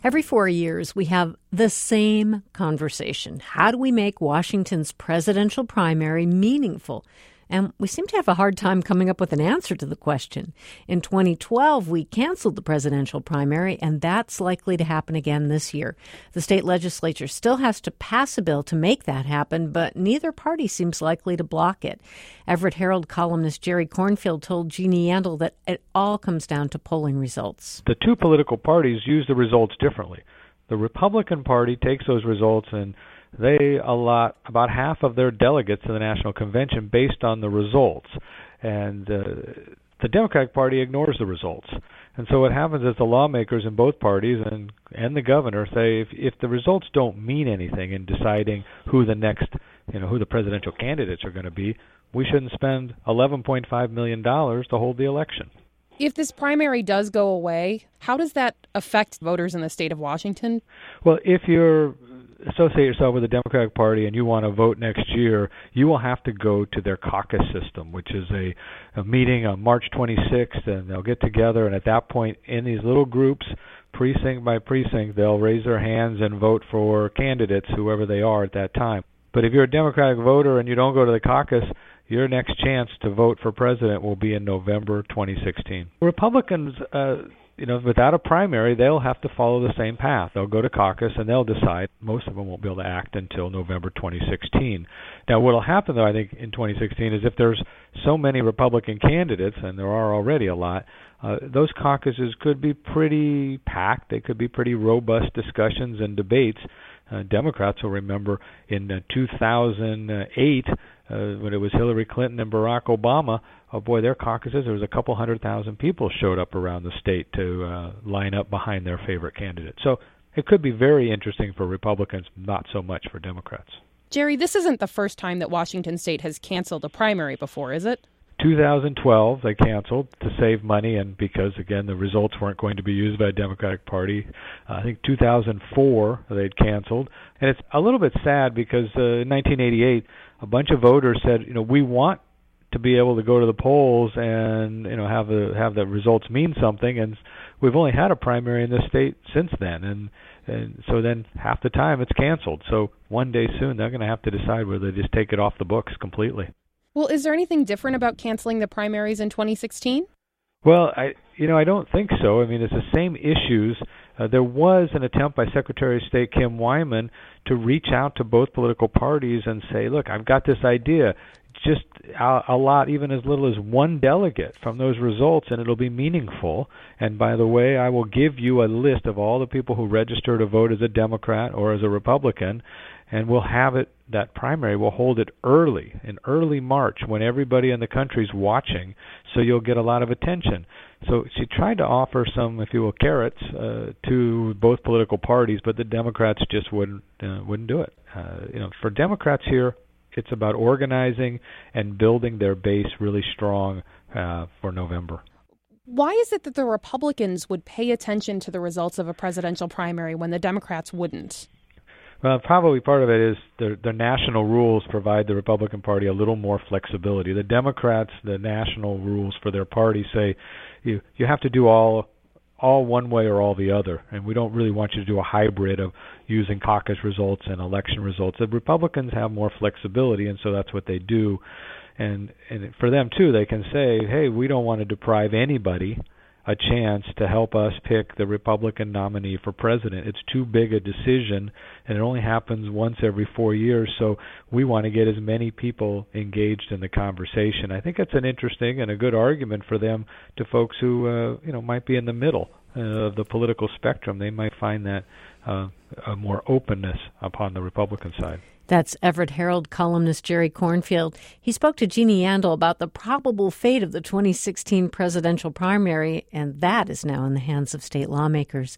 Every 4 years, we have the same conversation. How do we make Washington's presidential primary meaningful? And we seem to have a hard time coming up with an answer to the question. In 2012, we canceled the presidential primary, and that's likely to happen again this year. The state legislature still has to pass a bill to make that happen, but neither party seems likely to block it. Everett Herald columnist Jerry Cornfield told Jeannie Yandel that it all comes down to polling results. The two political parties use the results differently. The Republican Party takes those results and they allot about half of their delegates to the National Convention based on the results. And the Democratic Party ignores the results. And so what happens is the lawmakers in both parties and the governor say if the results don't mean anything in deciding who the next, who the presidential candidates are going to be, we shouldn't spend $11.5 million to hold the election. If this primary does go away, how does that affect voters in the state of Washington? Well, if you associate yourself with the Democratic Party and you want to vote next year, you will have to go to their caucus system, which is a meeting on March 26th, and they'll get together, and at that point, in these little groups, precinct by precinct, they'll raise their hands and vote for candidates, whoever they are at that time. But if you're a Democratic voter and you don't go to the caucus, your next chance to vote for president will be in November 2016. Republicans, without a primary, they'll have to follow the same path. They'll go to caucus and they'll decide. Most of them won't be able to act until November 2016. Now, what will happen, though, I think, in 2016 is if there's so many Republican candidates, and there are already a lot, those caucuses could be pretty packed. They could be pretty robust discussions and debates. Democrats will remember in 2008, when it was Hillary Clinton and Barack Obama, their caucuses, there was a couple 100,000 people showed up around the state to line up behind their favorite candidate. So it could be very interesting for Republicans, not so much for Democrats. Jerry, this isn't the first time that Washington state has canceled a primary before, is it? 2012, they canceled to save money and because, again, the results weren't going to be used by the Democratic Party. I think 2004, they'd canceled. And it's a little bit sad because in 1988, a bunch of voters said, we want to be able to go to the polls and, have the results mean something. And we've only had a primary in this state since then. And so then half the time it's canceled. So one day soon, they're going to have to decide whether they just take it off the books completely. Well, is there anything different about canceling the primaries in 2016? Well, I don't think so. I mean, it's the same issues. There was an attempt by Secretary of State Kim Wyman to reach out to both political parties and say, look, I've got this idea. Just a lot, even as little as one delegate from those results, and it'll be meaningful. And by the way, I will give you a list of all the people who register to vote as a Democrat or as a Republican, and we'll have it, that primary, we'll hold it in early March when everybody in the country's watching, so you'll get a lot of attention. So she tried to offer some, if you will, carrots to both political parties, but the Democrats just wouldn't do it. For Democrats here, it's about organizing and building their base really strong for November. Why is it that the Republicans would pay attention to the results of a presidential primary when the Democrats wouldn't? Well, probably part of it is the national rules provide the Republican Party a little more flexibility. The Democrats, the national rules for their party say you have to do all one way or all the other, and we don't really want you to do a hybrid of using caucus results and election results. The Republicans have more flexibility, and so that's what they do. And for them, too, they can say, hey, we don't want to deprive anybody a chance to help us pick the Republican nominee for president. It's too big a decision, and it only happens once every 4 years, so we want to get as many people engaged in the conversation. I think it's an interesting and a good argument for them to folks who might be in the middle of the political spectrum. They might find that a more openness upon the Republican side. That's Everett Herald columnist Jerry Cornfield. He spoke to Jeannie Yandel about the probable fate of the 2016 presidential primary, and that is now in the hands of state lawmakers.